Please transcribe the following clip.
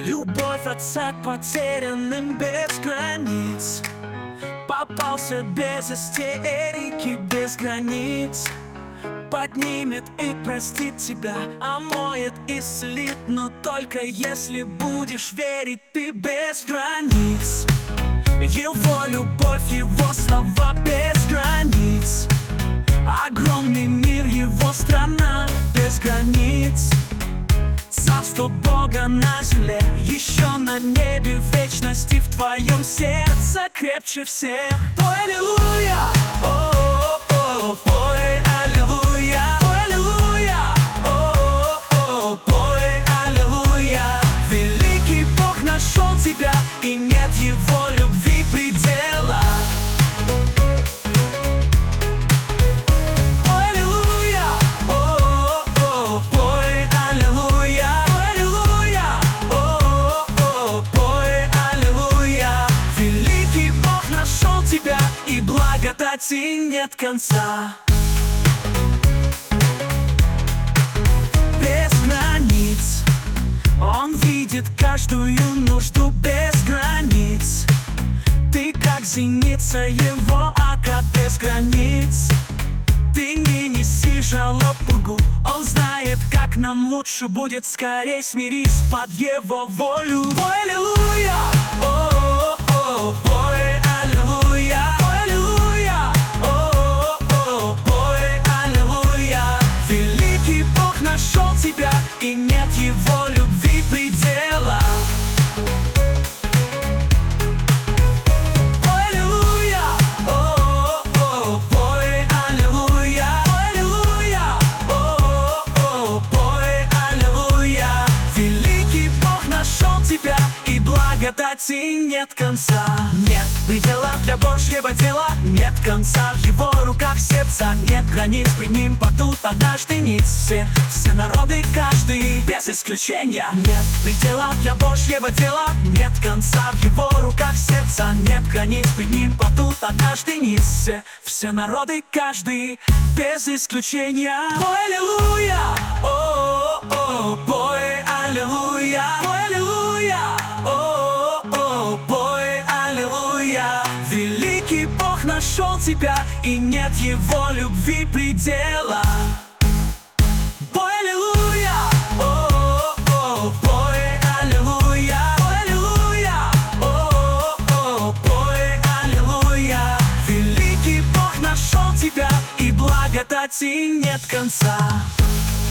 Любовь отца к потерянным без границ. Попался без истерики, без границ. Поднимет и простит тебя, омоет, исцелит, но только если будешь верить ты без границ. Его любовь, его слова без границ. Огромный мир, его страна без границ. Царство Бога на земле, еще на небе, в вечности в твоем сердце крепче всех. Ой, аллилуйя! О, ой, аллилуйя! Ой, аллилуйя! О, ой, аллилуйя! Великий Бог нашел тебя, и нет его любви предела. И благодати нет конца. Без границ Он видит каждую нужду без границ. Ты как зеница его ока без границ. Ты не неси жалоб Богу, Он знает, как нам лучше будет. Скорей смирись под его волю. Ой, аллилуйя! Ой, аллилуйя! Нашел тебя, и нет его любви предела. Ой, аллилуйя! Ой, аллилуйя! Аллилуйя! Ой, аллилуйя! Великий Бог нашел тебя, и благодати нет конца. Нет предела для Божьего дела, нет конца в его руках сердца. Нет границ, пред ним падут однажды ниц. Все народы, каждый, без исключения. Нет предела для Божьего дела, нет конца в его руках сердца. Нет границ, пред ним падут однажды ниц. Все народы, каждый, без исключения. Ой, аллилуйя! Ой, аллилуйя! Ой, аллилуйя! Ой, аллилуйя! Великий Бог нашел тебя, и нет его любви предела. Ой, аллилуйя! Ой, аллилуйя! Ой, аллилуйя! Ой, аллилуйя! Великий Бог нашел тебя, и благодати нет конца.